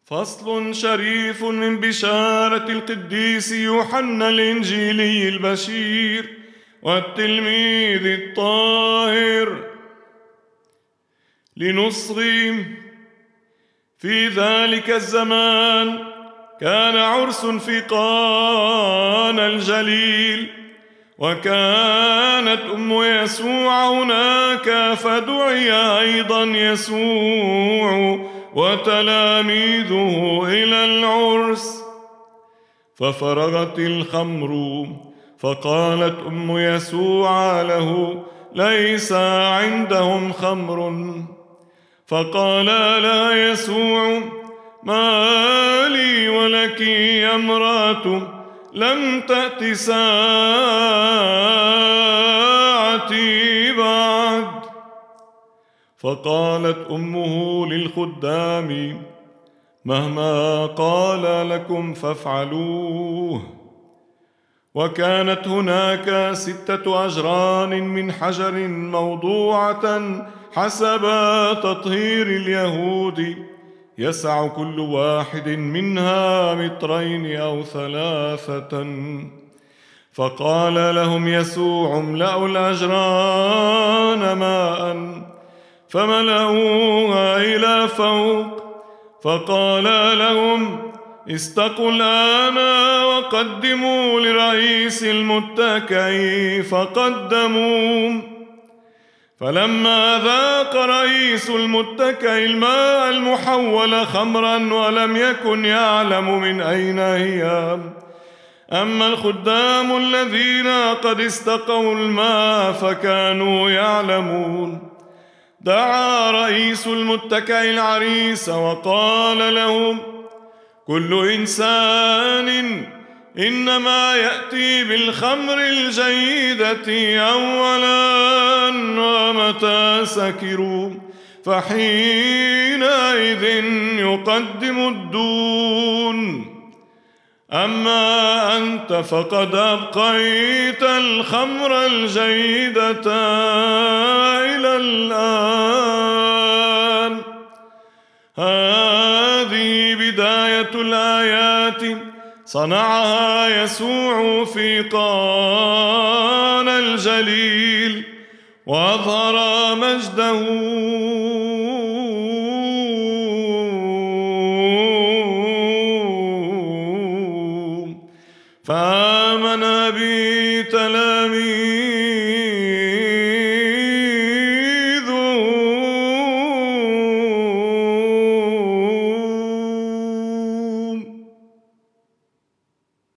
فصل شريف من بشارة القديس يوحنا الإنجيلي البشير والتلميذ الطاهر لنصغي. في ذلك الزمان كان عرس في قانا الجليل، وكانت أم يسوع هناك، فدعي أيضا يسوع وتلاميذه إلى العرس. ففرغت الخمر، فقالت أم يسوع له: ليس عندهم خمر. فقال لها يسوع: ما لي ولك يا امرأة، لم تأت ساعتي بعد. فقالت أمه للخدام: مهما قال لكم فافعلوه. وكانت هناك 6 أجران من حجر موضوعة حسب تطهير اليهود، يسع كل واحد منها 2 أو 3. فقال لهم يسوع: املأوا الأجران ماء، فملأوها إلى فوق. فقال لهم: استقوا الآن وقدموا لرئيس المتكئ. فقدموا. فلما ذاق رئيس المتكئ الماء المحول خمرا، ولم يكن يعلم من أين هي، أما الخدام الذين قد استقوا الماء فكانوا يعلمون، دعا رئيس المتكئ العريس وقال لهم: كل إنسان إنما يأتي بالخمر الجيدة أولا، ومتى سكروا فحينئذ يقدم الدون. أما أنت فقد أبقيت الخمر الجيدة إلى الآن. هذه بداية الآيات صنعها يسوع في قانا الجليل، وأظهر مجده،